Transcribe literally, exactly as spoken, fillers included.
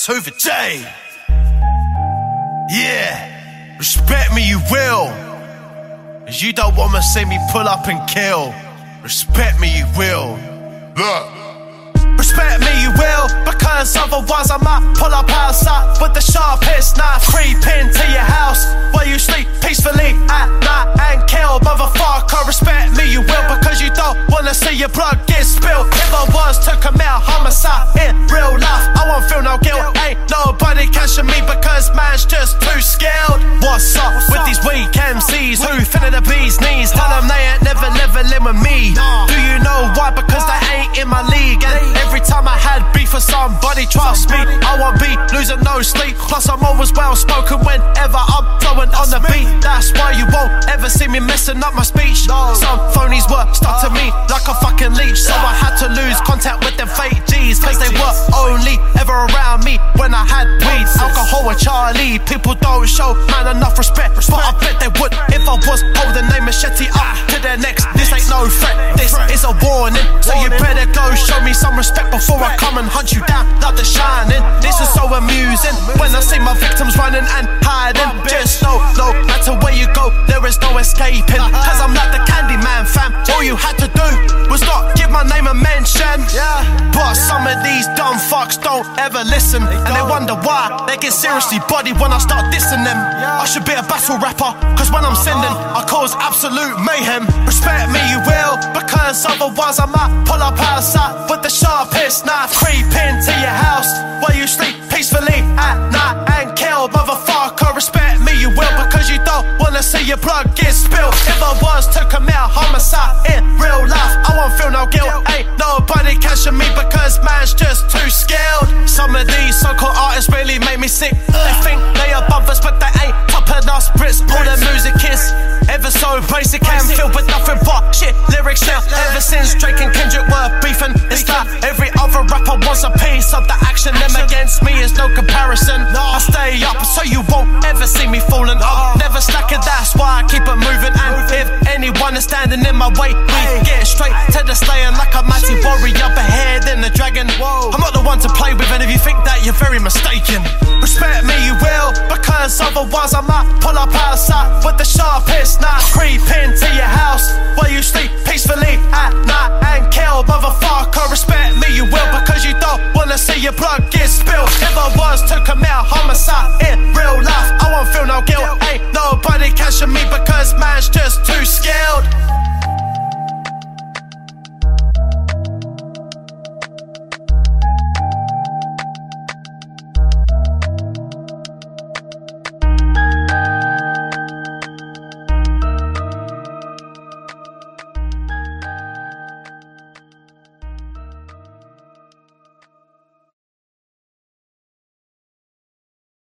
two for J. Yeah, respect me you will, cause you don't wanna see me pull up and kill. Respect me you will. Look. Respect me you will, because otherwise I might pull up outside with the sharpest knife, creep into your house while you sleep peacefully at night and kill. Motherfucker, respect me you will, because you don't wanna see your blood get spilled. If I was to commit a homicide in real life, I won't feel no guilt. Ain't nobody catching me because man's just too scared. What's up with these weak M Cs who finna the bee's knees? Tell them they ain't never leveling with me. Do you know why? Because they ain't in my league. And every time I had beef for somebody, trust me, I won't be losing no sleep. Plus I'm always well spoken whenever I'm flowing on the beat. That's why you won't ever see me messing up my speech. Some phonies were stuck to me like a fucking leech, so I had to lose contact with them fake G's, cause they were only ever around me when I had weed, alcohol and Charlie. People don't show man enough respect, but I bet they would if I was holding a machete up to their necks. This ain't no threat, this is a warning, so you better go show me some respect before I come and hunt you down like The Shining. This is so amusing when I see my victims running and hiding. Just know, no matter where you go, there is no escaping, cause I'm not the Candyman fam. All you had to do was not give my name a mention. But some of these dumb fucks don't ever listen, and they wonder why they get seriously bodied when I start dissing them. I should be a battle rapper, cause when I'm sending I cause absolute mayhem. Respect me you will, because otherwise I might pull up outside with the sharpest knife, creep into your house while you sleep peacefully at night and kill. Motherfucker, respect me you will, because you don't wanna see your blood get spilled. If I was to commit a homicide in real life, I won't feel no guilt. Ain't nobody catching me because man's just too scared. Some of these so-called artists really make me sick. They think they above us but they ain't topping us Brits. All their music is ever so basic and filled with nothing but shit lyrics now. Ever since Drake and Kendrick were beefing, it's like every other rapper wants a piece of the action. Them against me is no comparison. I stay up so you won't ever see me falling up. Never slacking, that's why I keep it moving. And if anyone is standing in my way, we get straight to the slaying like a mighty warrior behead in the dragon. I'm not the one to play with, and if you think that, you're very mistaken. Respect me you will, because otherwise I might pull up outside with the sharpest knife, creep into your house while you sleep peacefully at night and kill. Motherfucker, respect me you will, because you don't wanna see your blood get spilled. If I was to commit a homicide in real life, I won't feel no guilt. Ain't nobody catching me because man's just too scared.